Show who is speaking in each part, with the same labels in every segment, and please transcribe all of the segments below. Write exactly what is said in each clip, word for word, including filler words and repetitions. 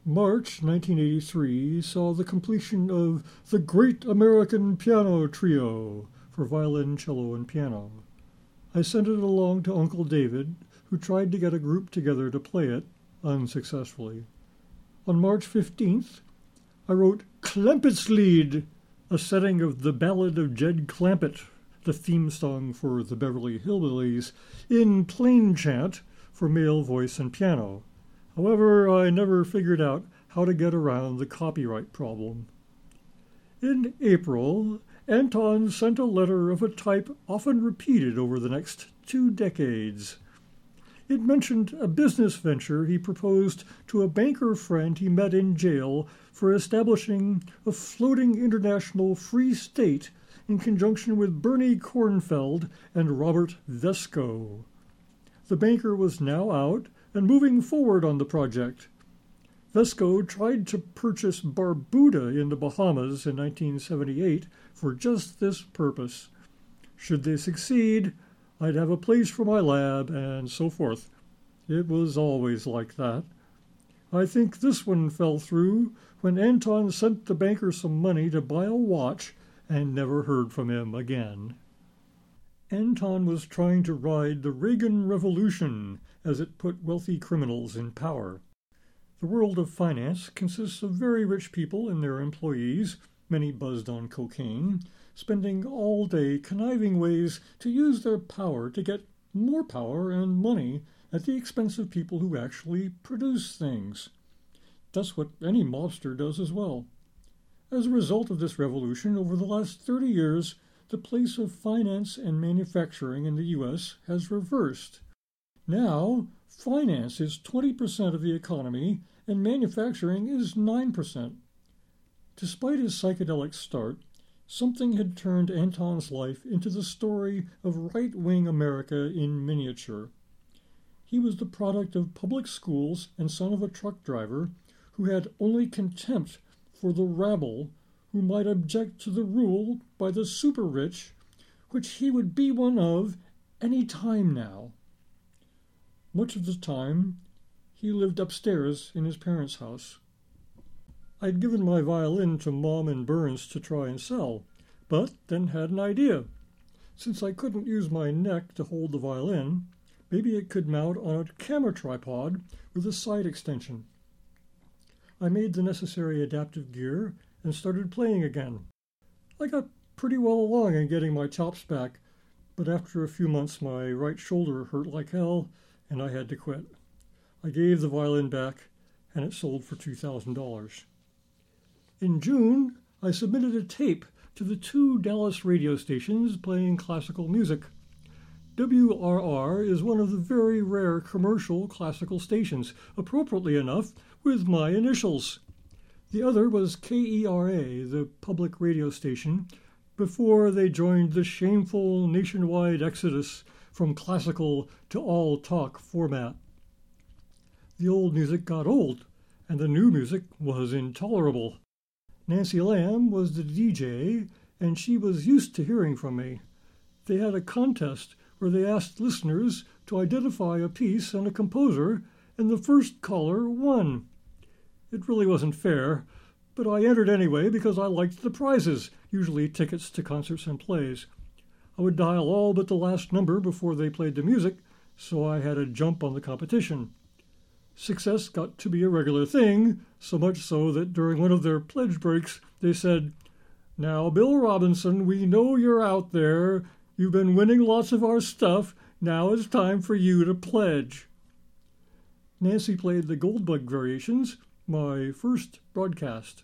Speaker 1: March nineteen eighty-three saw the completion of The Great American Piano Trio for violin, cello, and piano. I sent it along to Uncle David, who tried to get a group together to play it, unsuccessfully. On March fifteenth, I wrote Clampet's Lied, a setting of The Ballad of Jed Clampett, the theme song for the Beverly Hillbillies, in plain chant for male voice and piano. However, I never figured out how to get around the copyright problem. In April, Anton sent a letter of a type often repeated over the next two decades. It mentioned a business venture he proposed to a banker friend he met in jail for establishing a floating international free state in conjunction with Bernie Kornfeld and Robert Vesco. The banker was now out and moving forward on the project. Vesco tried to purchase Barbuda in the Bahamas in nineteen seventy-eight for just this purpose. Should they succeed, I'd have a place for my lab, and so forth. It was always like that. I think this one fell through when Anton sent the banker some money to buy a watch and never heard from him again. Anton was trying to ride the Reagan Revolution as it put wealthy criminals in power. The world of finance consists of very rich people and their employees, many buzzed on cocaine, spending all day conniving ways to use their power to get more power and money at the expense of people who actually produce things. That's what any mobster does as well. As a result of this revolution, over the last thirty years, the place of finance and manufacturing in the U S has reversed. Now, finance is twenty percent of the economy and manufacturing is nine percent. Despite his psychedelic start, something had turned Anton's life into the story of right-wing America in miniature. He was the product of public schools and son of a truck driver who had only contempt for the rabble who might object to the rule by the super-rich, which he would be one of any time now. Much of the time, he lived upstairs in his parents' house. I'd given my violin to Mom and Burns to try and sell, but then had an idea. Since I couldn't use my neck to hold the violin, maybe it could mount on a camera tripod with a side extension. I made the necessary adaptive gear and started playing again. I got pretty well along in getting my chops back, but after a few months my right shoulder hurt like hell, and I had to quit. I gave the violin back, and it sold for two thousand dollars. In June, I submitted a tape to the two Dallas radio stations playing classical music. W R R is one of the very rare commercial classical stations, appropriately enough, with my initials. The other was K E R A, the public radio station, before they joined the shameful nationwide exodus from classical to all-talk format. The old music got old, and the new music was intolerable. Nancy Lamb was the D J, and she was used to hearing from me. They had a contest where they asked listeners to identify a piece and a composer, and the first caller won. It really wasn't fair, but I entered anyway because I liked the prizes, usually tickets to concerts and plays. I would dial all but the last number before they played the music, so I had a jump on the competition. Success got to be a regular thing, so much so that during one of their pledge breaks, they said, "Now, Bill Robinson, we know you're out there. You've been winning lots of our stuff. Now it's time for you to pledge." Nancy played the Goldbug Variations, my first broadcast.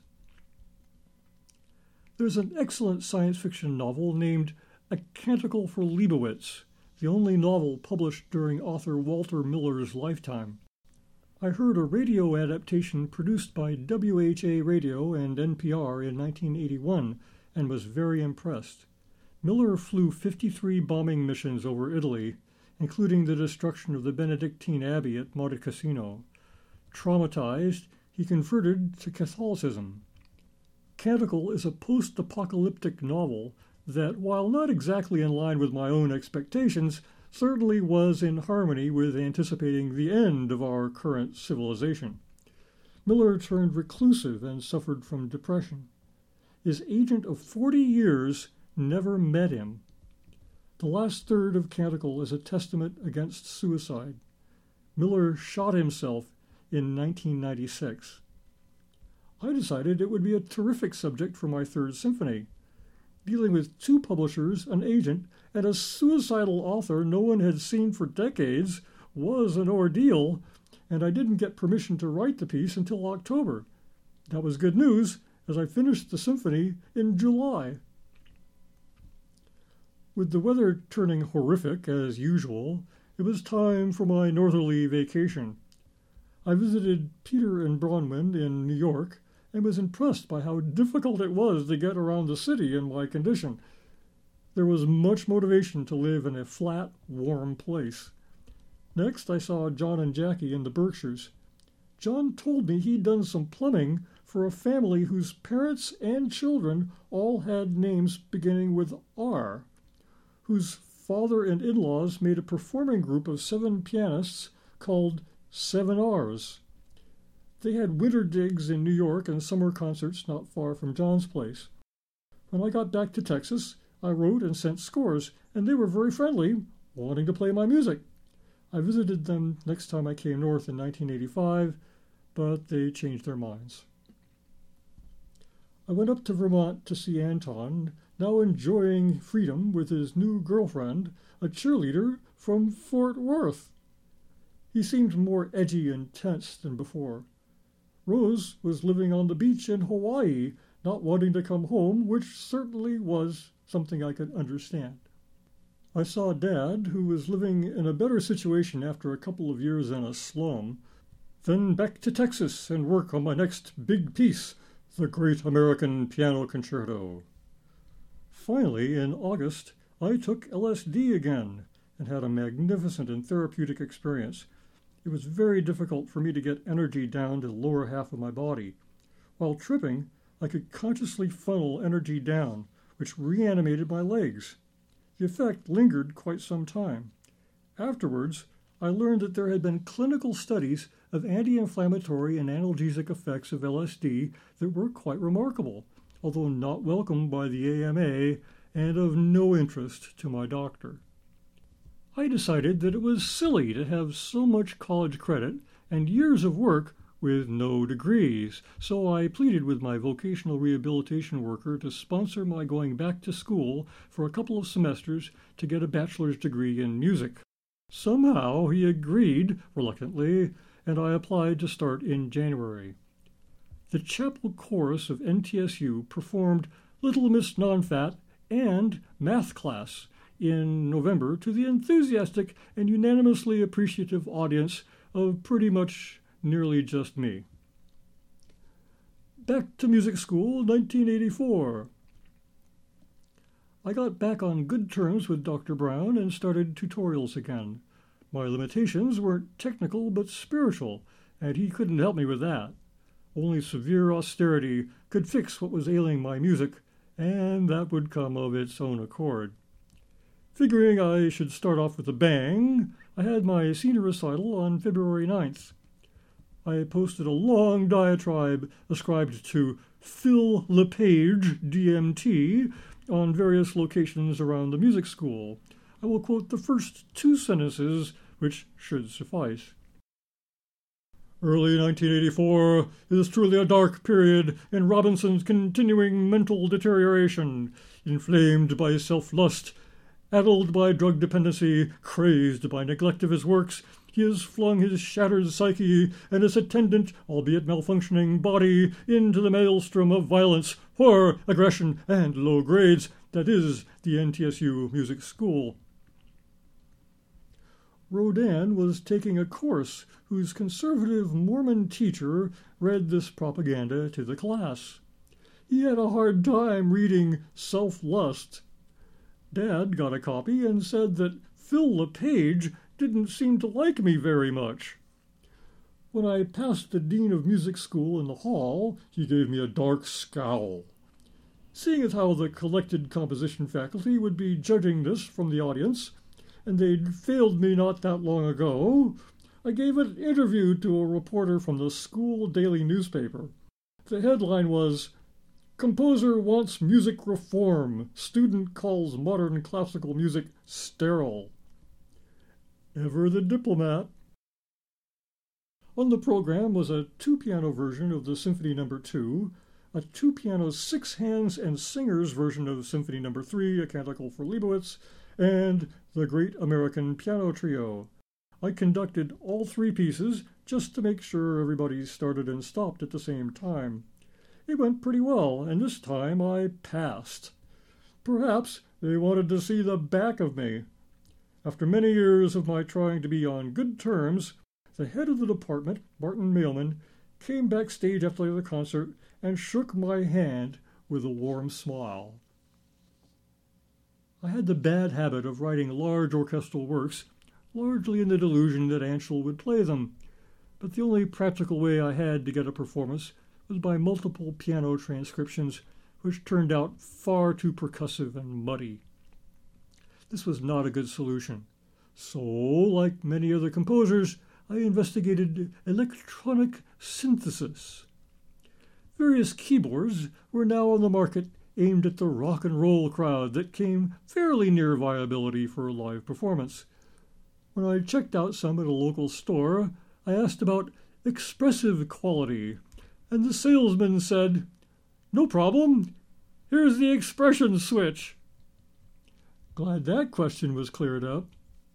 Speaker 1: There's an excellent science fiction novel named A Canticle for Leibowitz, the only novel published during author Walter Miller's lifetime. I heard a radio adaptation produced by W H A Radio and N P R in nineteen eighty-one and was very impressed. Miller flew fifty-three bombing missions over Italy, including the destruction of the Benedictine Abbey at Monte Cassino. Traumatized, he converted to Catholicism. Canticle is a post-apocalyptic novel that, while not exactly in line with my own expectations, certainly was in harmony with anticipating the end of our current civilization. Miller turned reclusive and suffered from depression. His agent of forty years never met him. The last third of Canticle is a testament against suicide. Miller shot himself in nineteen ninety-six. I decided it would be a terrific subject for my third symphony. Dealing with two publishers, an agent, and a suicidal author no one had seen for decades was an ordeal, and I didn't get permission to write the piece until October. That was good news, as I finished the symphony in July. With the weather turning horrific, as usual, it was time for my northerly vacation. I visited Peter and Bronwyn in New York and was impressed by how difficult it was to get around the city in my condition. There was much motivation to live in a flat, warm place. Next, I saw John and Jackie in the Berkshires. John told me he'd done some plumbing for a family whose parents and children all had names beginning with R, whose father and in-laws made a performing group of seven pianists called Seven R's. They had winter digs in New York and summer concerts not far from John's place. When I got back to Texas, I wrote and sent scores, and they were very friendly, wanting to play my music. I visited them next time I came north in nineteen eighty-five, but they changed their minds. I went up to Vermont to see Anton, now enjoying freedom with his new girlfriend, a cheerleader from Fort Worth. He seemed more edgy and tense than before. Rose was living on the beach in Hawaii, not wanting to come home, which certainly was something I could understand. I saw Dad, who was living in a better situation after a couple of years in a slum, then back to Texas and work on my next big piece, the Great American Piano Concerto. Finally, in August, I took L S D again and had a magnificent and therapeutic experience. It was very difficult for me to get energy down to the lower half of my body. While tripping, I could consciously funnel energy down, which reanimated my legs. The effect lingered quite some time. Afterwards, I learned that there had been clinical studies of anti-inflammatory and analgesic effects of L S D that were quite remarkable, although not welcomed by the A M A and of no interest to my doctor. I decided that it was silly to have so much college credit and years of work with no degrees, so I pleaded with my vocational rehabilitation worker to sponsor my going back to school for a couple of semesters to get a bachelor's degree in music. Somehow he agreed, reluctantly, and I applied to start in January. The chapel chorus of N T S U performed Little Miss Nonfat and Math Class in November to the enthusiastic and unanimously appreciative audience of pretty much nearly just me. Back to music school, nineteen eighty-four. I got back on good terms with Doctor Brown and started tutorials again. My limitations weren't technical but spiritual, and he couldn't help me with that. Only severe austerity could fix what was ailing my music, and that would come of its own accord. Figuring I should start off with a bang, I had my senior recital on February ninth. I posted a long diatribe ascribed to Phil LePage, D M T, on various locations around the music school. I will quote the first two sentences, which should suffice. Early nineteen eighty-four is truly a dark period in Robinson's continuing mental deterioration, inflamed by self-lust, addled by drug dependency, crazed by neglect of his works. He has flung his shattered psyche and his attendant, albeit malfunctioning, body into the maelstrom of violence, horror, aggression, and low grades that is the N T S U Music School. Rodin was taking a course whose conservative Mormon teacher read this propaganda to the class. He had a hard time reading Self-Lust. Dad got a copy and said that Phil LePage didn't seem to like me very much. When I passed the dean of music school in the hall, he gave me a dark scowl. Seeing as how the collected composition faculty would be judging this from the audience, and they'd failed me not that long ago, I gave an interview to a reporter from the school daily newspaper. The headline was, "Composer wants music reform. Student calls modern classical music sterile." Ever the diplomat. On the program was a two-piano version of the Symphony Number Two, a two-piano six hands and singers version of Symphony Number Three, a canticle for Leibowitz, and the Great American Piano Trio. I conducted all three pieces just to make sure everybody started and stopped at the same time. It went pretty well, and this time I passed. Perhaps they wanted to see the back of me. After many years of my trying to be on good terms, the head of the department, Martin Mailman, came backstage after the concert and shook my hand with a warm smile. I had the bad habit of writing large orchestral works, largely in the delusion that Anschel would play them, but the only practical way I had to get a performance was by multiple piano transcriptions, which turned out far too percussive and muddy. This was not a good solution, so, like many other composers, I investigated electronic synthesis. Various keyboards were now on the market aimed at the rock and roll crowd that came fairly near viability for a live performance. When I checked out some at a local store, I asked about expressive quality, and the salesman said, "No problem. Here's the expression switch." Glad that question was cleared up.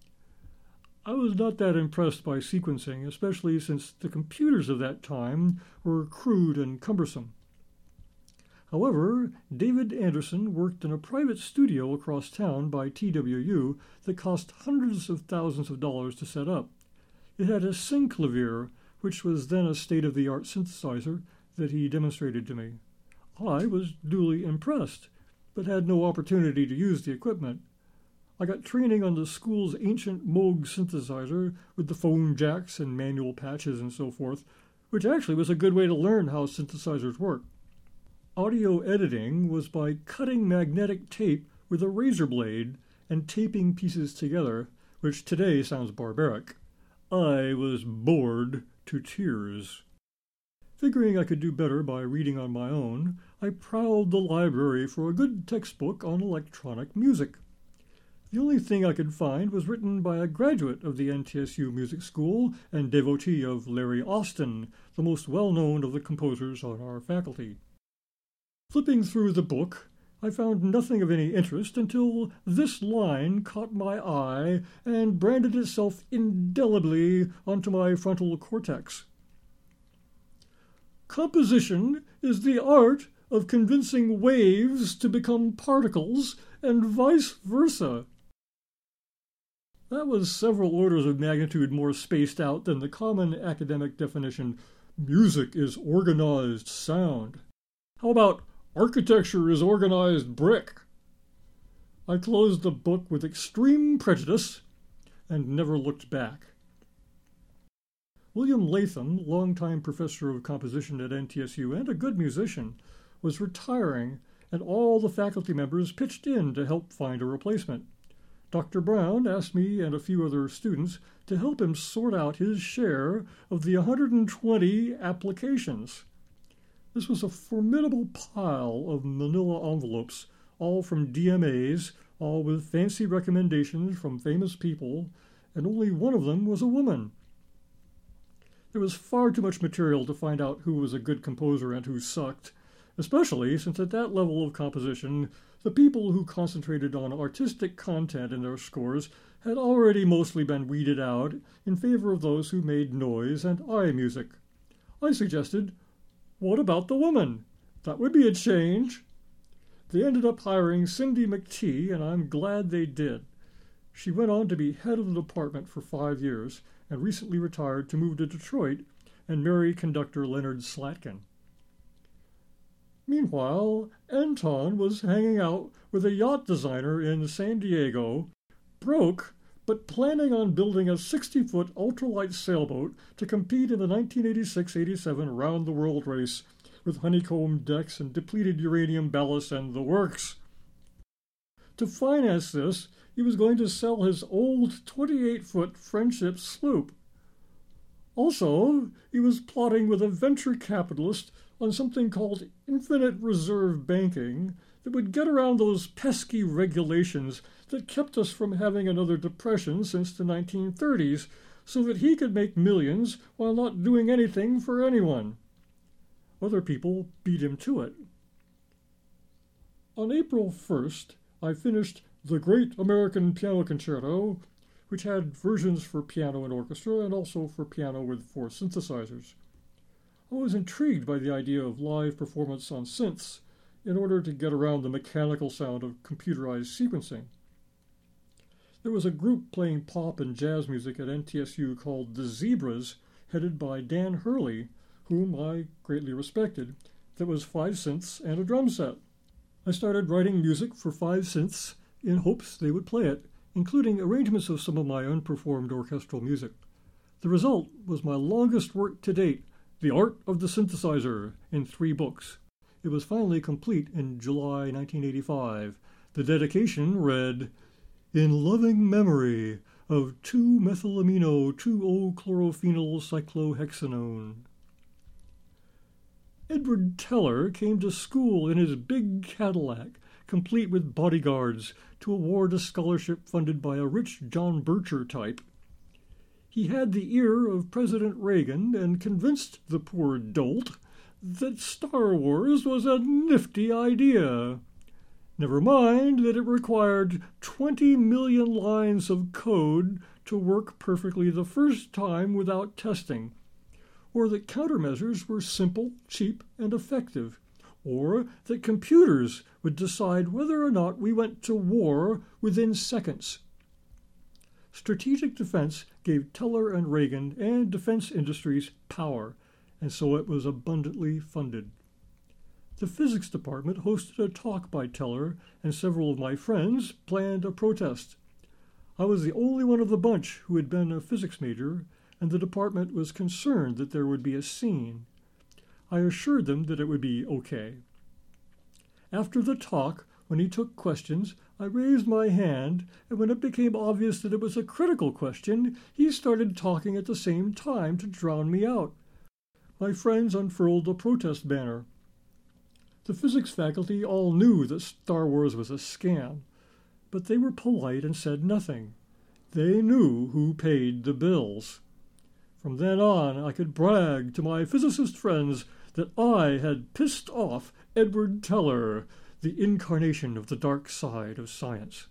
Speaker 1: I was not that impressed by sequencing, especially since the computers of that time were crude and cumbersome. However, David Anderson worked in a private studio across town by T W U that cost hundreds of thousands of dollars to set up. It had a synclavier, which was then a state-of-the-art synthesizer, that he demonstrated to me. I was duly impressed, but had no opportunity to use the equipment. I got training on the school's ancient Moog synthesizer with the phone jacks and manual patches and so forth, which actually was a good way to learn how synthesizers work. Audio editing was by cutting magnetic tape with a razor blade and taping pieces together, which today sounds barbaric. I was bored to tears. Figuring I could do better by reading on my own, I prowled the library for a good textbook on electronic music. The only thing I could find was written by a graduate of the N T S U Music School and devotee of Larry Austin, the most well-known of the composers on our faculty. Flipping through the book, I found nothing of any interest until this line caught my eye and branded itself indelibly onto my frontal cortex. Composition is the art of convincing waves to become particles and vice versa. That was several orders of magnitude more spaced out than the common academic definition, music is organized sound. How about architecture is organized brick? I closed the book with extreme prejudice and never looked back. William Latham, longtime professor of composition at N T S U and a good musician, was retiring, and all the faculty members pitched in to help find a replacement. Doctor Brown asked me and a few other students to help him sort out his share of the one hundred twenty applications. This was a formidable pile of manila envelopes, all from D M As, all with fancy recommendations from famous people, and only one of them was a woman. There was far too much material to find out who was a good composer and who sucked, especially since at that level of composition, the people who concentrated on artistic content in their scores had already mostly been weeded out in favor of those who made noise and eye music. I suggested, what about the woman? That would be a change. They ended up hiring Cindy McTee, and I'm glad they did. She went on to be head of the department for five years and recently retired to move to Detroit and marry conductor Leonard Slatkin. Meanwhile, Anton was hanging out with a yacht designer in San Diego, broke, but planning on building a sixty-foot ultralight sailboat to compete in the nineteen eighty-six eighty-seven round-the-world race with honeycomb decks and depleted uranium ballast and the works. To finance this, he was going to sell his old twenty-eight foot Friendship sloop. Also, he was plotting with a venture capitalist on something called infinite reserve banking that would get around those pesky regulations that kept us from having another depression since the nineteen thirties, so that he could make millions while not doing anything for anyone. Other people beat him to it. On April first, I finished The Great American Piano Concerto, which had versions for piano and orchestra and also for piano with four synthesizers. I was intrigued by the idea of live performance on synths in order to get around the mechanical sound of computerized sequencing. There was a group playing pop and jazz music at N T S U called the Zebras, headed by Dan Hurley, whom I greatly respected, that was five synths and a drum set. I started writing music for five synths in hopes they would play it, including arrangements of some of my unperformed orchestral music. The result was my longest work to date, The Art of the Synthesizer, in three books. It was finally complete in July nineteen eighty-five. The dedication read, "In loving memory of two methylamino two O chlorophenyl cyclohexanone." Edward Teller came to school in his big Cadillac, complete with bodyguards, to award a scholarship funded by a rich John Bircher type. He had the ear of President Reagan and convinced the poor dolt that Star Wars was a nifty idea. Never mind that it required twenty million lines of code to work perfectly the first time without testing, or that countermeasures were simple, cheap, and effective, or that computers would decide whether or not we went to war within seconds. Strategic defense gave Teller and Reagan and defense industries power, and so it was abundantly funded. The physics department hosted a talk by Teller, and several of my friends planned a protest. I was the only one of the bunch who had been a physics major, and the department was concerned that there would be a scene. I assured them that it would be okay. After the talk, when he took questions, I raised my hand, and when it became obvious that it was a critical question, he started talking at the same time to drown me out. My friends unfurled a protest banner. The physics faculty all knew that Star Wars was a scam, but they were polite and said nothing. They knew who paid the bills. From then on, I could brag to my physicist friends that I had pissed off Edward Teller, the incarnation of the dark side of science.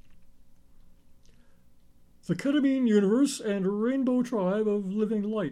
Speaker 1: The Ketamine Universe and Rainbow Tribe of Living Light.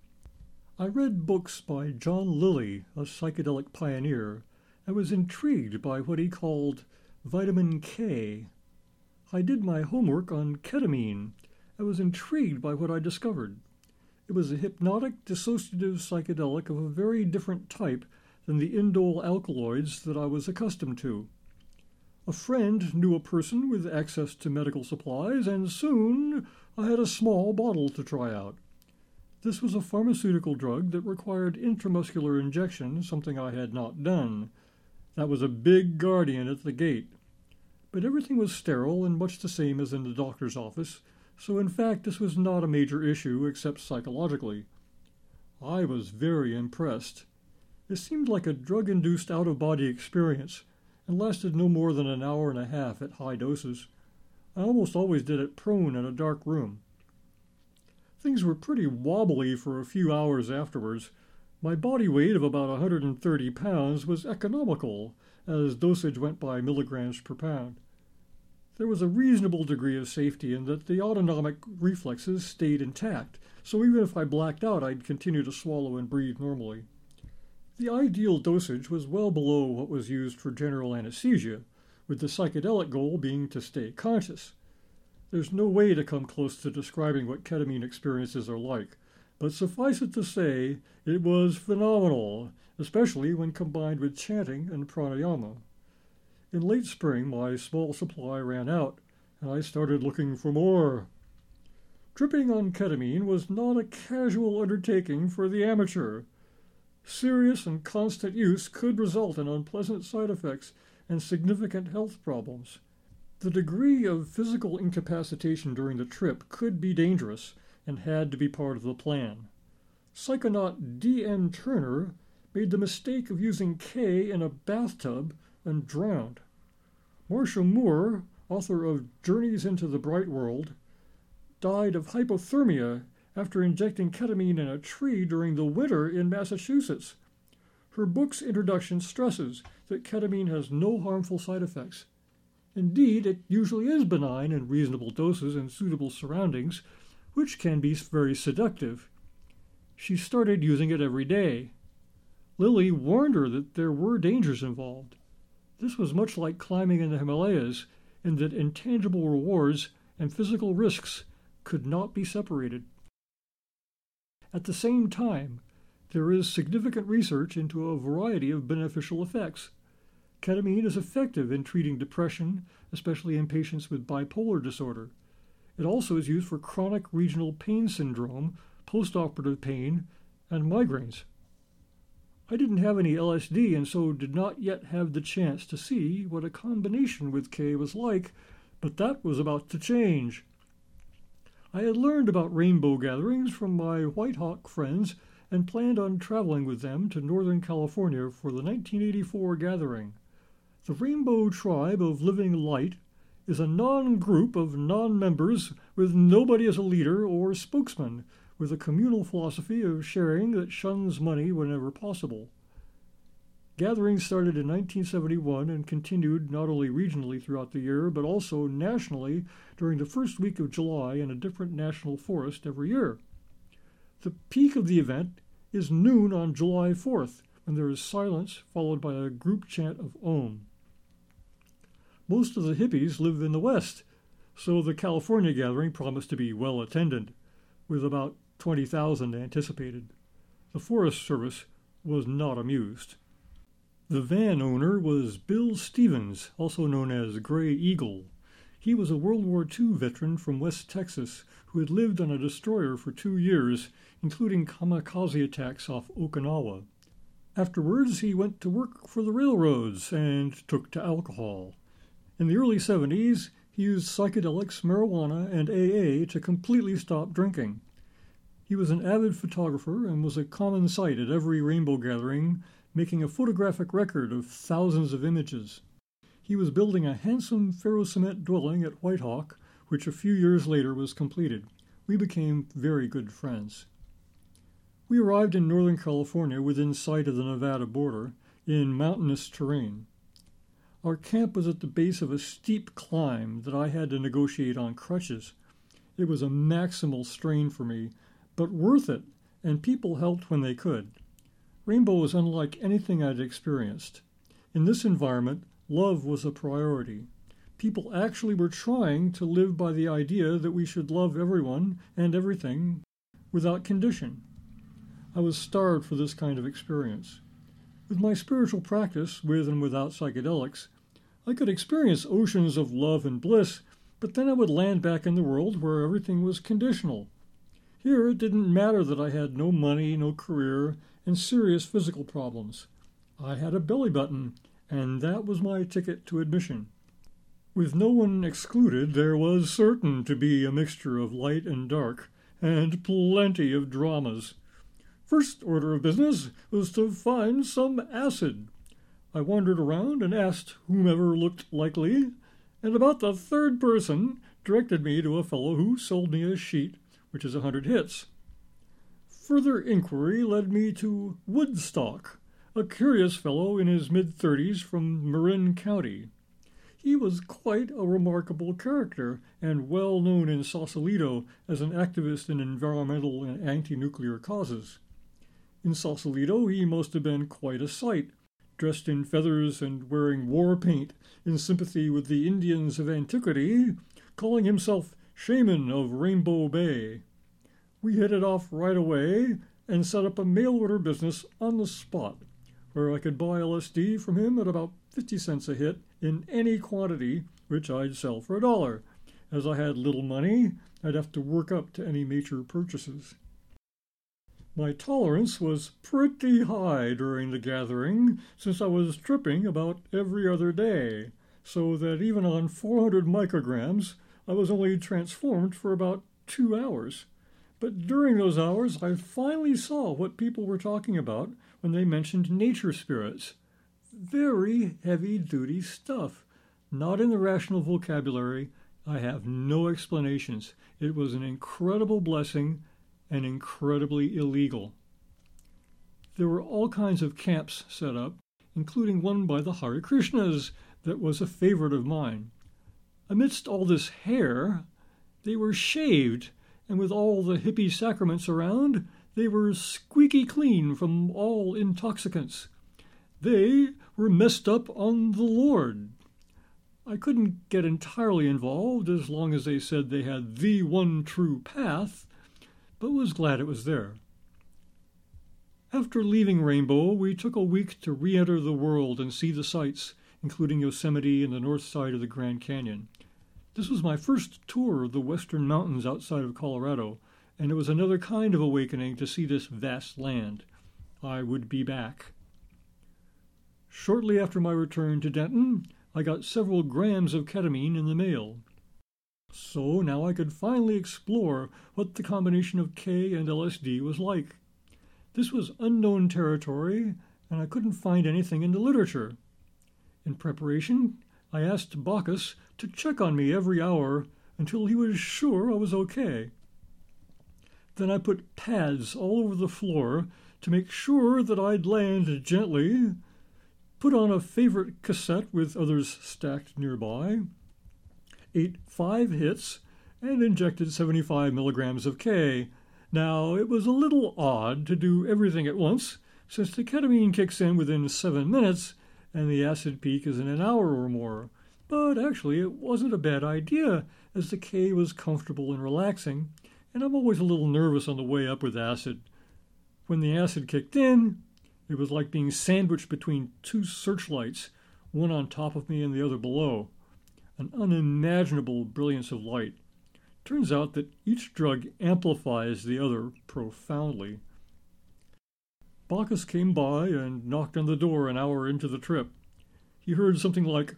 Speaker 1: I read books by John Lilly, a psychedelic pioneer, and was intrigued by what he called vitamin K. I did my homework on ketamine and was intrigued by what I discovered. It was a hypnotic dissociative psychedelic of a very different type than the indole alkaloids that I was accustomed to. A friend knew a person with access to medical supplies, and soon I had a small bottle to try out. This was a pharmaceutical drug that required intramuscular injection, something I had not done. That was a big guardian at the gate. But everything was sterile and much the same as in the doctor's office, so in fact this was not a major issue except psychologically. I was very impressed. It seemed like a drug-induced out-of-body experience, and lasted no more than an hour and a half at high doses. I almost always did it prone in a dark room. Things were pretty wobbly for a few hours afterwards. My body weight of about one hundred thirty pounds was economical, as dosage went by milligrams per pound. There was a reasonable degree of safety in that the autonomic reflexes stayed intact, so even if I blacked out, I'd continue to swallow and breathe normally. The ideal dosage was well below what was used for general anesthesia, with the psychedelic goal being to stay conscious. There's no way to come close to describing what ketamine experiences are like, but suffice it to say, it was phenomenal, especially when combined with chanting and pranayama. In late spring, my small supply ran out, and I started looking for more. Tripping on ketamine was not a casual undertaking for the amateur. Serious and constant use could result in unpleasant side effects and significant health problems. The degree of physical incapacitation during the trip could be dangerous, and had to be part of the plan. Psychonaut D M Turner made the mistake of using K in a bathtub and drowned. Marcia Moore, author of Journeys into the Bright World, died of hypothermia after injecting ketamine in a tree during the winter in Massachusetts. Her book's introduction stresses that ketamine has no harmful side effects. Indeed, it usually is benign in reasonable doses and suitable surroundings, which can be very seductive. She started using it every day. Lilly warned her that there were dangers involved. This was much like climbing in the Himalayas, in that intangible rewards and physical risks could not be separated. At the same time, there is significant research into a variety of beneficial effects. Ketamine is effective in treating depression, especially in patients with bipolar disorder. It also is used for chronic regional pain syndrome, postoperative pain, and migraines. I didn't have any L S D and so did not yet have the chance to see what a combination with K was like, but that was about to change. I had learned about rainbow gatherings from my White Hawk friends and planned on traveling with them to Northern California for the nineteen eighty-four gathering. The Rainbow Tribe of Living Light is a non-group of non-members with nobody as a leader or spokesman, with a communal philosophy of sharing that shuns money whenever possible. Gatherings started in nineteen seventy-one and continued not only regionally throughout the year, but also nationally during the first week of July in a different national forest every year. The peak of the event is noon on July fourth, when there is silence followed by a group chant of Om. Most of the hippies live in the West, so the California gathering promised to be well attended, with about twenty thousand anticipated. The Forest Service was not amused. The van owner was Bill Stevens, also known as Gray Eagle. He was a World War Two veteran from West Texas who had lived on a destroyer for two years, including kamikaze attacks off Okinawa. Afterwards, he went to work for the railroads and took to alcohol. In the early seventies, he used psychedelics, marijuana, and A A to completely stop drinking. He was an avid photographer and was a common sight at every rainbow gathering, making a photographic record of thousands of images. He was building a handsome ferrocement dwelling at White Hawk, which a few years later was completed. We became very good friends. We arrived in Northern California within sight of the Nevada border, in mountainous terrain. Our camp was at the base of a steep climb that I had to negotiate on crutches. It was a maximal strain for me, but worth it, and people helped when they could. Rainbow was unlike anything I'd experienced. In this environment, love was a priority. People actually were trying to live by the idea that we should love everyone and everything without condition. I was starved for this kind of experience. With my spiritual practice, with and without psychedelics, I could experience oceans of love and bliss, but then I would land back in the world where everything was conditional. Here it didn't matter that I had no money, no career, and serious physical problems. I had a belly button, and that was my ticket to admission. With no one excluded, there was certain to be a mixture of light and dark, and plenty of dramas. First order of business was to find some acid. I wandered around and asked whomever looked likely, and about the third person directed me to a fellow who sold me a sheet, which is a hundred hits. Further inquiry led me to Woodstock, a curious fellow in his mid-thirties from Marin County. He was quite a remarkable character and well known in Sausalito as an activist in environmental and anti-nuclear causes. In Sausalito, he must have been quite a sight, dressed in feathers and wearing war paint in sympathy with the Indians of antiquity, calling himself Shaman of Rainbow Bay. We hit it off right away and set up a mail-order business on the spot, where I could buy L S D from him at about fifty cents a hit in any quantity, which I'd sell for a dollar. As I had little money, I'd have to work up to any major purchases. My tolerance was pretty high during the gathering, since I was tripping about every other day, so that even on four hundred micrograms, I was only transformed for about two hours. But during those hours, I finally saw what people were talking about when they mentioned nature spirits. Very heavy-duty stuff. Not in the rational vocabulary. I have no explanations. It was an incredible blessing and incredibly illegal. There were all kinds of camps set up, including one by the Hare Krishnas that was a favorite of mine. Amidst all this hair, they were shaved, and with all the hippie sacraments around, they were squeaky clean from all intoxicants. They were messed up on the Lord. I couldn't get entirely involved as long as they said they had the one true path, but was glad it was there. After leaving Rainbow, we took a week to re-enter the world and see the sights, including Yosemite and the north side of the Grand Canyon. This was my first tour of the western mountains outside of Colorado, and it was another kind of awakening to see this vast land. I would be back. Shortly after my return to Denton, I got several grams of ketamine in the mail. So now I could finally explore what the combination of K and L S D was like. This was unknown territory, and I couldn't find anything in the literature. In preparation, I asked Bacchus to check on me every hour until he was sure I was okay. Then I put pads all over the floor to make sure that I'd land gently, put on a favorite cassette with others stacked nearby, ate five hits, and injected seventy-five milligrams of K. Now, it was a little odd to do everything at once, since the ketamine kicks in within seven minutes, and the acid peak is in an hour or more. But actually, it wasn't a bad idea, as the K was comfortable and relaxing, and I'm always a little nervous on the way up with acid. When the acid kicked in, it was like being sandwiched between two searchlights, one on top of me and the other below. An unimaginable brilliance of light. Turns out that each drug amplifies the other profoundly. Bacchus came by and knocked on the door an hour into the trip. He heard something like,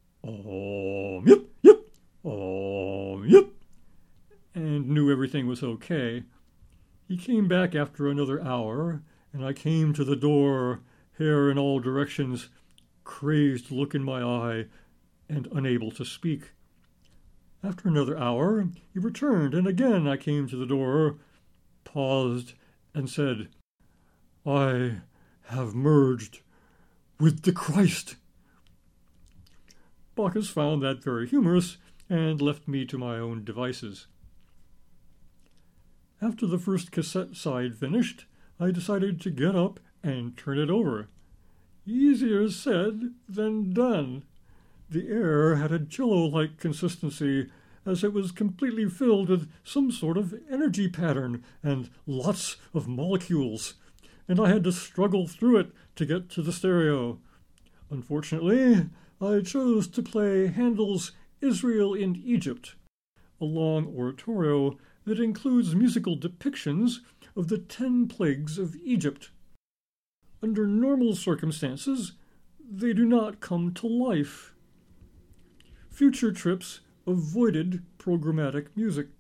Speaker 1: "Om, yip, yip, om, yip," and knew everything was okay. He came back after another hour, and I came to the door, hair in all directions, crazed look in my eye, and unable to speak. After another hour, he returned, and again I came to the door, paused, and said, "I have merged with the Christ." Bacchus found that very humorous, and left me to my own devices. After the first cassette side finished, I decided to get up and turn it over. Easier said than done. The air had a jello-like consistency, as it was completely filled with some sort of energy pattern and lots of molecules, and I had to struggle through it to get to the stereo. Unfortunately, I chose to play Handel's Israel in Egypt, a long oratorio that includes musical depictions of the ten plagues of Egypt. Under normal circumstances, they do not come to life. Future trips avoided programmatic music.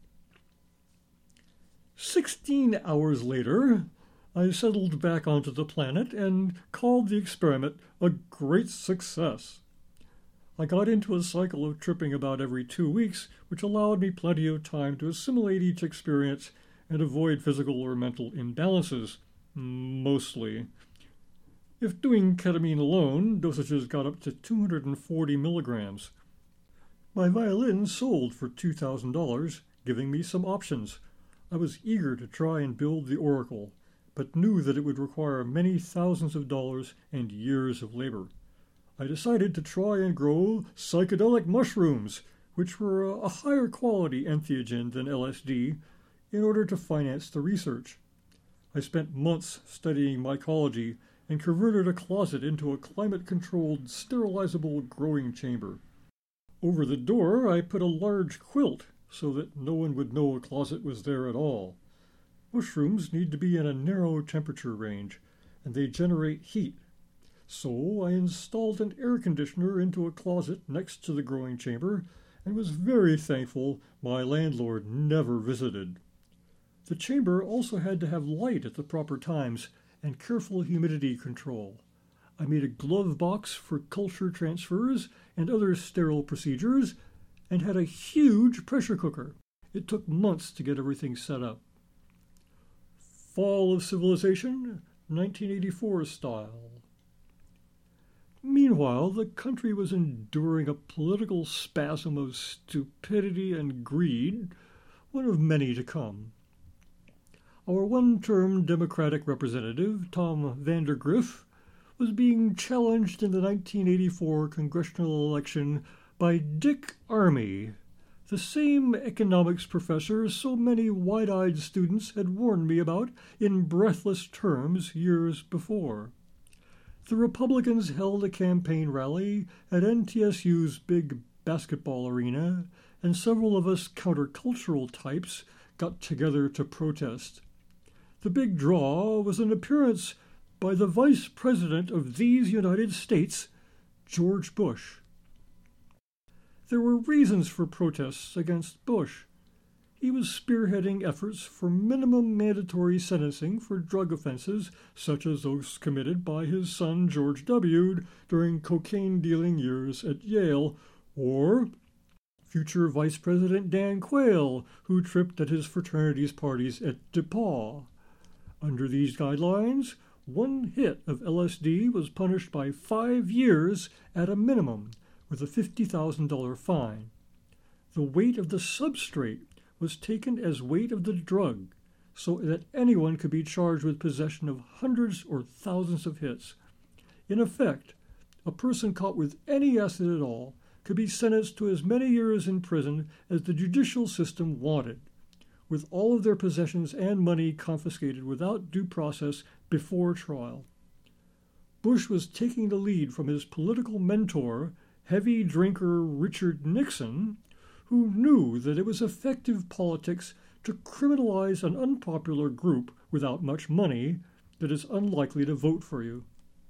Speaker 1: Sixteen hours later, I settled back onto the planet and called the experiment a great success. I got into a cycle of tripping about every two weeks, which allowed me plenty of time to assimilate each experience and avoid physical or mental imbalances, mostly. If doing ketamine alone, dosages got up to two hundred forty milligrams. My violin sold for two thousand dollars, giving me some options. I was eager to try and build the oracle, but knew that it would require many thousands of dollars and years of labor. I decided to try and grow psychedelic mushrooms, which were a higher quality entheogen than L S D, in order to finance the research. I spent months studying mycology and converted a closet into a climate-controlled, sterilizable growing chamber. Over the door, I put a large quilt so that no one would know a closet was there at all. Mushrooms need to be in a narrow temperature range, and they generate heat. So I installed an air conditioner into a closet next to the growing chamber and was very thankful my landlord never visited. The chamber also had to have light at the proper times and careful humidity control. I made a glove box for culture transfers and other sterile procedures, and had a huge pressure cooker. It took months to get everything set up. Fall of Civilization, nineteen eighty-four style. Meanwhile, the country was enduring a political spasm of stupidity and greed, one of many to come. Our one-term Democratic representative, Tom Vandergriff, was being challenged in the nineteen eighty-four congressional election by Dick Armey, the same economics professor so many wide-eyed students had warned me about in breathless terms years before. The Republicans held a campaign rally at N T S U's big basketball arena, and several of us countercultural types got together to protest. The big draw was an appearance by the Vice President of these United States, George Bush. There were reasons for protests against Bush. He was spearheading efforts for minimum mandatory sentencing for drug offenses such as those committed by his son George W. during cocaine-dealing years at Yale, or future Vice President Dan Quayle, who tripped at his fraternity's parties at DePaul. Under these guidelines, one hit of L S D was punished by five years at a minimum, with a fifty thousand dollars fine. The weight of the substrate was taken as weight of the drug, so that anyone could be charged with possession of hundreds or thousands of hits. In effect, a person caught with any acid at all could be sentenced to as many years in prison as the judicial system wanted, with all of their possessions and money confiscated without due process before trial. Bush was taking the lead from his political mentor, heavy drinker Richard Nixon, who knew that it was effective politics to criminalize an unpopular group without much money that is unlikely to vote for you.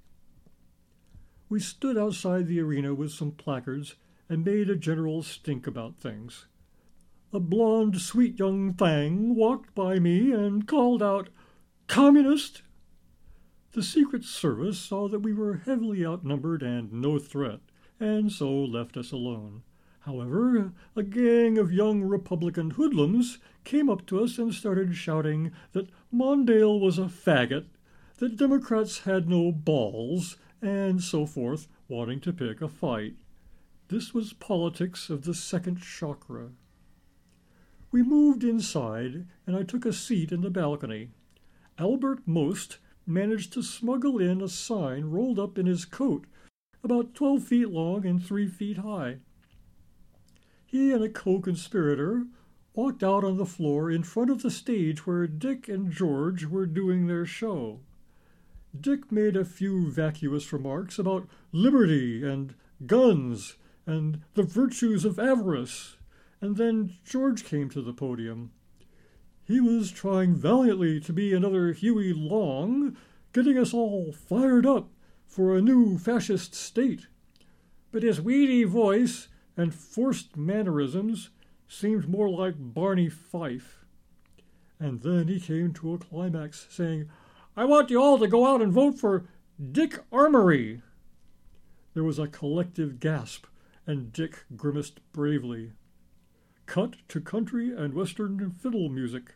Speaker 1: We stood outside the arena with some placards and made a general stink about things. A blonde, sweet young thing walked by me and called out, "Communist!" The Secret Service saw that we were heavily outnumbered and no threat, and so left us alone. However, a gang of young Republican hoodlums came up to us and started shouting that Mondale was a faggot, that Democrats had no balls, and so forth, wanting to pick a fight. This was politics of the second chakra. We moved inside, and I took a seat in the balcony. Albert Most managed to smuggle in a sign rolled up in his coat, about twelve feet long and three feet high. He and a co-conspirator walked out on the floor in front of the stage where Dick and George were doing their show. Dick made a few vacuous remarks about liberty and guns and the virtues of avarice, and then George came to the podium. He was trying valiantly to be another Huey Long, getting us all fired up for a new fascist state. But his weedy voice and forced mannerisms seemed more like Barney Fife. And then he came to a climax, saying, "I want you all to go out and vote for Dick Armory." There was a collective gasp, and Dick grimaced bravely. Cut to country and western fiddle music.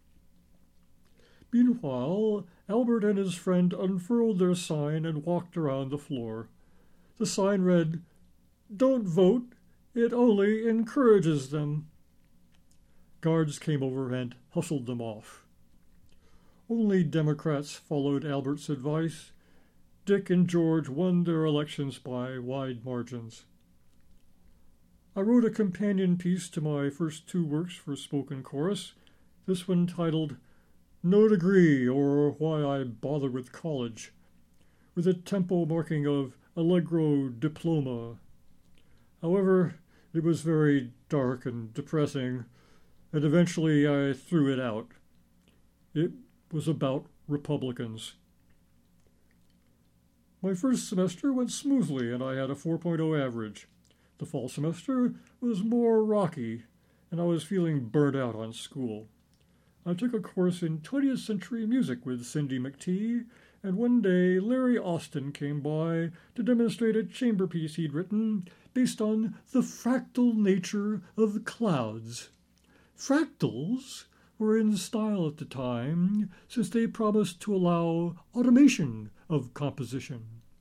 Speaker 1: Meanwhile, Albert and his friend unfurled their sign and walked around the floor. The sign read, "Don't vote, it only encourages them." Guards came over and hustled them off. Only Democrats followed Albert's advice. Dick and George won their elections by wide margins. I wrote a companion piece to my first two works for spoken chorus, this one titled No Degree, or Why I Bother with College, with a tempo marking of Allegro diploma. However, it was very dark and depressing, and eventually I threw it out. It was about Republicans. My first semester went smoothly, and I had a four point oh average. The fall semester was more rocky, and I was feeling burnt out on school. I took a course in twentieth century music with Cindy McTee, and one day Larry Austin came by to demonstrate a chamber piece he'd written based on the fractal nature of clouds. Fractals were in style at the time, since they promised to allow automation of composition.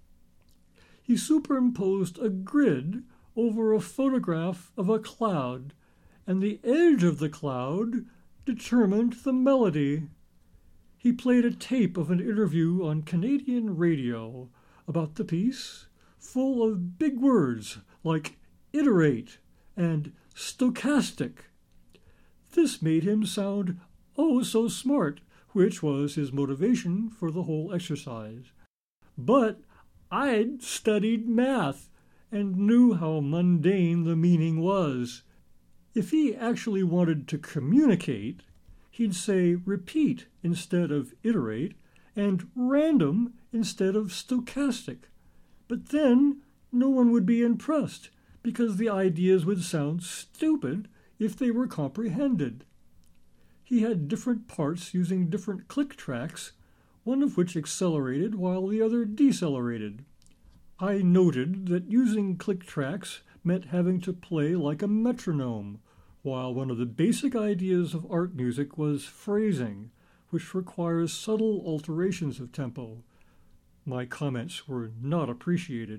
Speaker 1: He superimposed a grid over a photograph of a cloud, and the edge of the cloud determined the melody. He played a tape of an interview on Canadian radio about the piece, full of big words like iterate and stochastic. This made him sound oh so smart, which was his motivation for the whole exercise. But I'd studied math and knew how mundane the meaning was. If he actually wanted to communicate, he'd say repeat instead of iterate and random instead of stochastic. But then no one would be impressed because the ideas would sound stupid if they were comprehended. He had different parts using different click tracks, one of which accelerated while the other decelerated. I noted that using click tracks meant having to play like a metronome, while one of the basic ideas of art music was phrasing, which requires subtle alterations of tempo. My comments were not appreciated.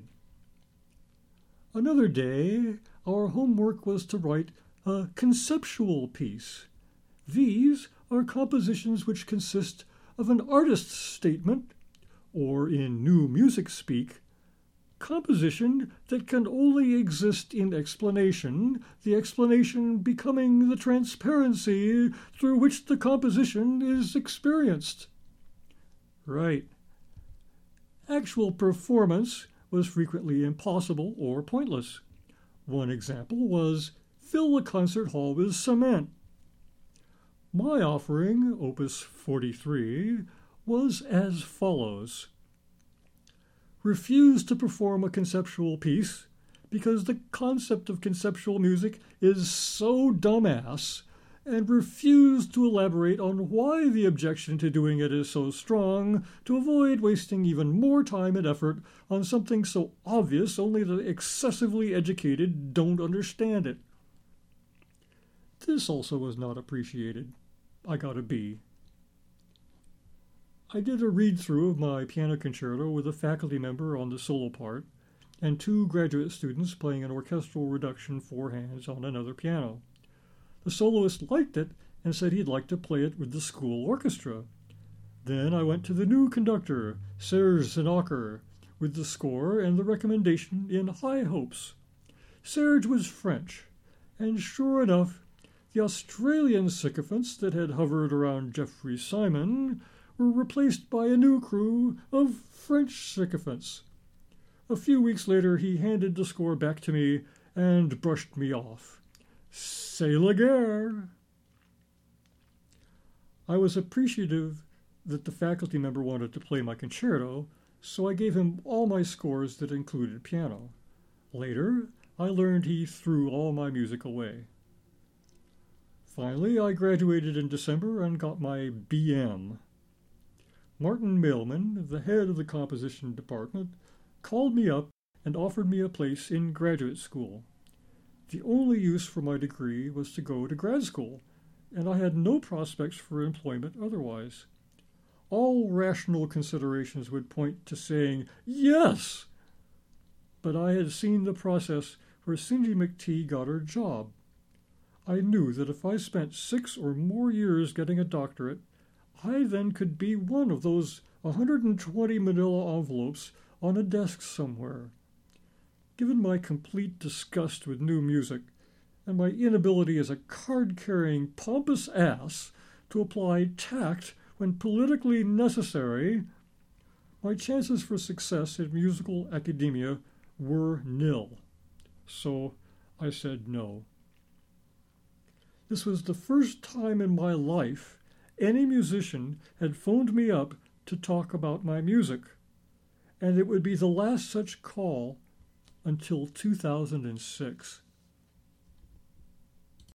Speaker 1: Another day, our homework was to write a conceptual piece. These are compositions which consist of an artist's statement, or in new music speak, composition that can only exist in explanation, the explanation becoming the transparency through which the composition is experienced. Right. Actual performance was frequently impossible or pointless. One example was fill a concert hall with cement. My offering, Opus forty-three, was as follows. Refuse to perform a conceptual piece because the concept of conceptual music is so dumbass, and refuse to elaborate on why the objection to doing it is so strong to avoid wasting even more time and effort on something so obvious only the excessively educated don't understand it. This also was not appreciated. I got a B. I did a read-through of my piano concerto with a faculty member on the solo part, and two graduate students playing an orchestral reduction four hands on another piano. The soloist liked it and said he'd like to play it with the school orchestra. Then I went to the new conductor, Serge Zinnacher, with the score and the recommendation in high hopes. Serge was French, and sure enough, the Australian sycophants that had hovered around Geoffrey Simon were replaced by a new crew of French sycophants. A few weeks later, he handed the score back to me and brushed me off. C'est la guerre! I was appreciative that the faculty member wanted to play my concerto, so I gave him all my scores that included piano. Later, I learned he threw all my music away. Finally, I graduated in December and got my B M. Martin Mailman, the head of the composition department, called me up and offered me a place in graduate school. The only use for my degree was to go to grad school, and I had no prospects for employment otherwise. All rational considerations would point to saying yes, but I had seen the process where Cindy McTee got her job. I knew that if I spent six or more years getting a doctorate, I then could be one of those one hundred twenty manila envelopes on a desk somewhere. Given my complete disgust with new music and my inability as a card-carrying pompous ass to apply tact when politically necessary, my chances for success in musical academia were nil. So I said no. This was the first time in my life any musician had phoned me up to talk about my music, and it would be the last such call until two thousand six.